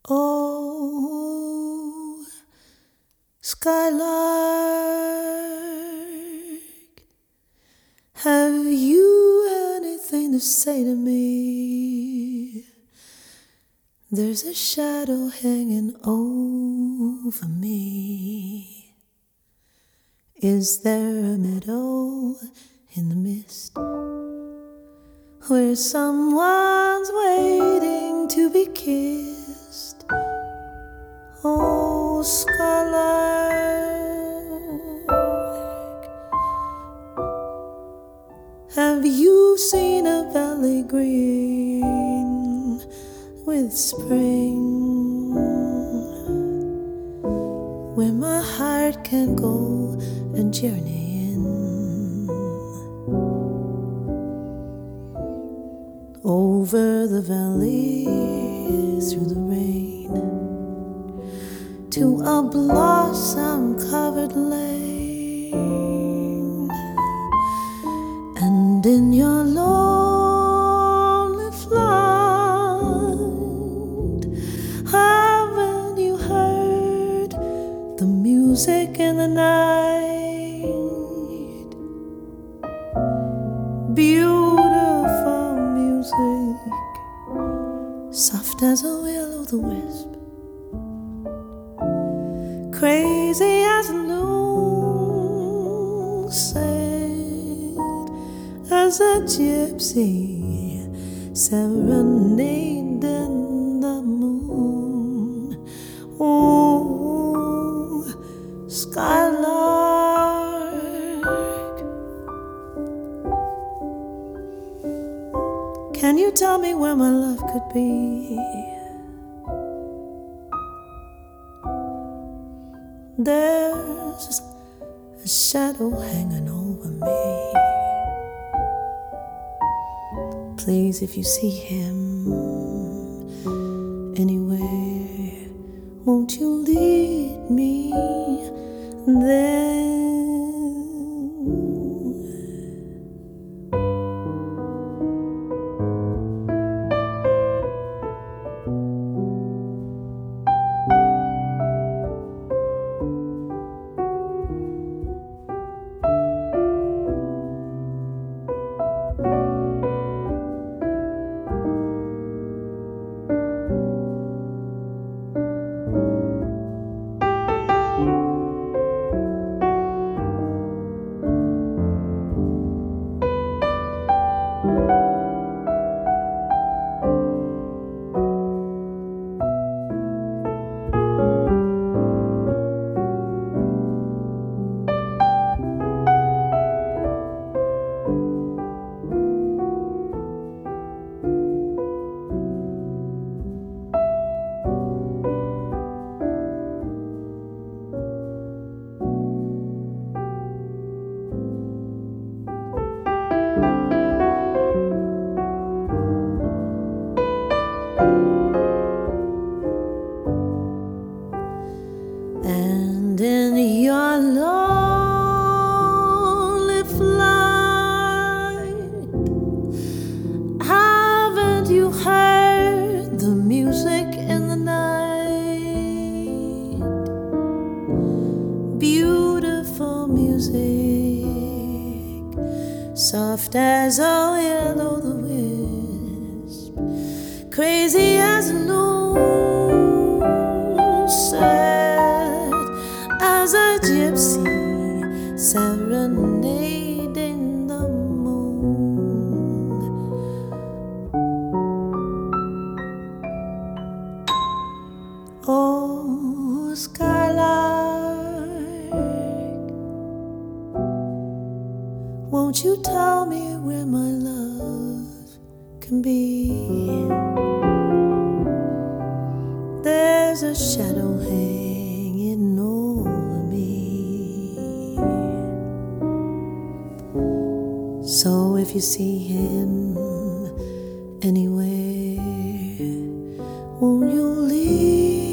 Oh, Skylark, have you anything to say to me? There's a shadow hanging over me. Is there a meadow in the mist where someone's waiting to be kissed? Oh, Skylark, have you seen a valley green with spring, where my heart can go and journey in? Over the valley, through the rain, to a blossom-covered lane. And in your lonely flight, haven't you heard the music in the night? Beautiful music, soft as a will-o'-the-wisp, crazy as a loon, sad as a gypsy serenading the moon. Oh, Skylark, can you tell me where my love could be? There's a shadow hanging over me. Please, if you see him anywhere, won't you lead me there? And in your lonely flight, haven't you heard the music in the night? Beautiful music, soft as a will-o'-the-wisp, crazy as a loon, sad as a gypsy serenading the moon. Oh, Skylark, won't you tell me where my love can be? There's a shadow hanging over me. So if you see him anywhere, won't you leave